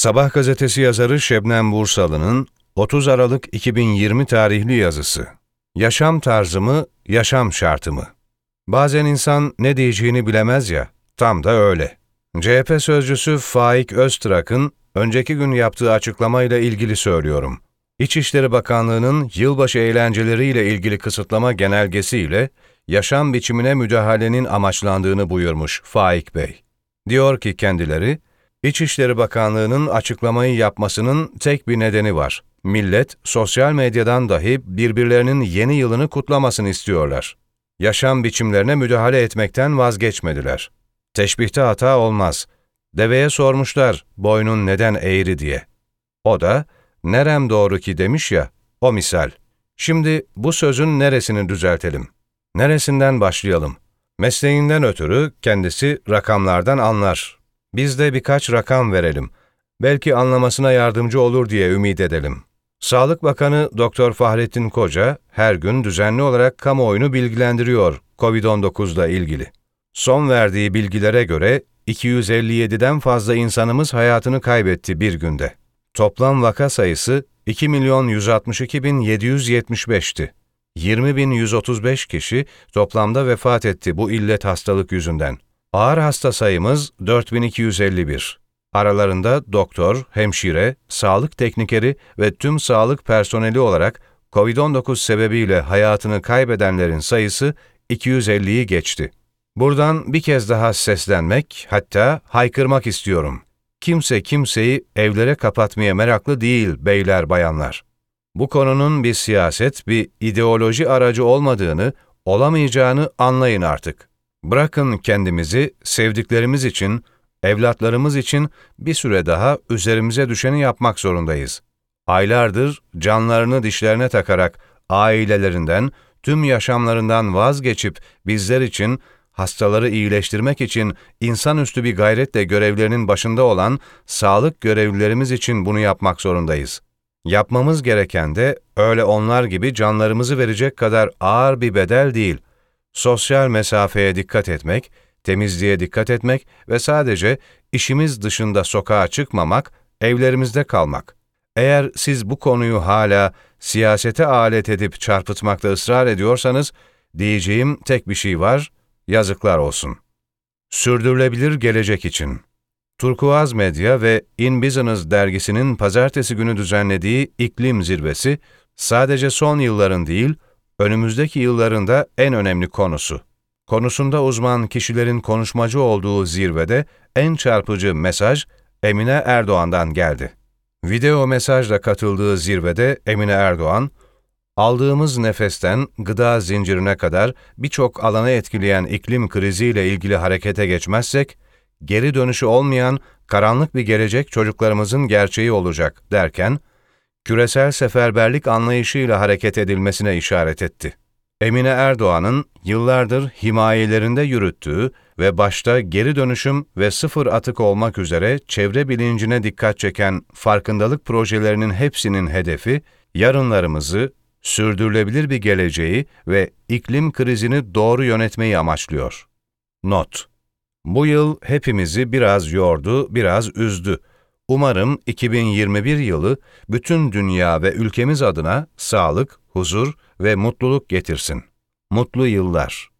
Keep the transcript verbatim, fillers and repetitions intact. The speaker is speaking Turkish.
Sabah gazetesi yazarı Şebnem Bursalı'nın otuz Aralık iki bin yirmi tarihli yazısı. Yaşam tarzı mı, yaşam şartı mı? Bazen insan ne diyeceğini bilemez ya, tam da öyle. C H P sözcüsü Faik Öztrak'ın önceki gün yaptığı açıklamayla ilgili söylüyorum. İçişleri Bakanlığı'nın yılbaşı eğlenceleriyle ilgili kısıtlama genelgesiyle yaşam biçimine müdahalenin amaçlandığını buyurmuş Faik Bey. Diyor ki kendileri, İçişleri Bakanlığı'nın açıklamayı yapmasının tek bir nedeni var. Millet, sosyal medyadan dahi birbirlerinin yeni yılını kutlamasını istiyorlar. Yaşam biçimlerine müdahale etmekten vazgeçmediler. Teşbihte hata olmaz. Deveye sormuşlar, boynun neden eğri diye. O da, nerem doğru ki demiş ya, o misal. Şimdi bu sözün neresini düzeltelim? Neresinden başlayalım? Mesleğinden ötürü kendisi rakamlardan anlar. Biz de birkaç rakam verelim. Belki anlamasına yardımcı olur diye ümit edelim. Sağlık Bakanı Doktor Fahrettin Koca her gün düzenli olarak kamuoyunu bilgilendiriyor kovid on dokuzla ilgili. Son verdiği bilgilere göre iki yüz elli yediden fazla insanımız hayatını kaybetti bir günde. Toplam vaka sayısı iki milyon yüz altmış iki bin yedi yüz yetmiş beş'ti. yirmi bin yüz otuz beş kişi toplamda vefat etti bu illet hastalık yüzünden. Ağır hasta sayımız dört bin iki yüz elli bir. Aralarında doktor, hemşire, sağlık teknikeri ve tüm sağlık personeli olarak kovid on dokuz sebebiyle hayatını kaybedenlerin sayısı iki yüz elliyi geçti. Buradan bir kez daha seslenmek, hatta haykırmak istiyorum. Kimse kimseyi evlere kapatmaya meraklı değil beyler bayanlar. Bu konunun bir siyaset, bir ideoloji aracı olmadığını, olamayacağını anlayın artık. Bırakın kendimizi sevdiklerimiz için, evlatlarımız için bir süre daha üzerimize düşeni yapmak zorundayız. Aylardır canlarını dişlerine takarak ailelerinden, tüm yaşamlarından vazgeçip bizler için, hastaları iyileştirmek için insanüstü bir gayretle görevlerinin başında olan sağlık görevlilerimiz için bunu yapmak zorundayız. Yapmamız gereken de öyle onlar gibi canlarımızı verecek kadar ağır bir bedel değil. Sosyal mesafeye dikkat etmek, temizliğe dikkat etmek ve sadece işimiz dışında sokağa çıkmamak, evlerimizde kalmak. Eğer siz bu konuyu hala siyasete alet edip çarpıtmakta ısrar ediyorsanız, diyeceğim tek bir şey var, yazıklar olsun. Sürdürülebilir gelecek için. Turkuaz Medya ve In Business dergisinin pazartesi günü düzenlediği iklim zirvesi, sadece son yılların değil, önümüzdeki yıllarında en önemli konusu. Konusunda uzman kişilerin konuşmacı olduğu zirvede en çarpıcı mesaj Emine Erdoğan'dan geldi. Video mesajla katıldığı zirvede Emine Erdoğan, aldığımız nefesten gıda zincirine kadar birçok alanı etkileyen iklim kriziyle ilgili harekete geçmezsek, geri dönüşü olmayan karanlık bir gelecek çocuklarımızın gerçeği olacak derken, küresel seferberlik anlayışıyla hareket edilmesine işaret etti. Emine Erdoğan'ın yıllardır himayelerinde yürüttüğü ve başta geri dönüşüm ve sıfır atık olmak üzere çevre bilincine dikkat çeken farkındalık projelerinin hepsinin hedefi, yarınlarımızı, sürdürülebilir bir geleceği ve iklim krizini doğru yönetmeyi amaçlıyor. Not: Bu yıl hepimizi biraz yordu, biraz üzdü. Umarım iki bin yirmi bir yılı bütün dünya ve ülkemiz adına sağlık, huzur ve mutluluk getirsin. Mutlu yıllar.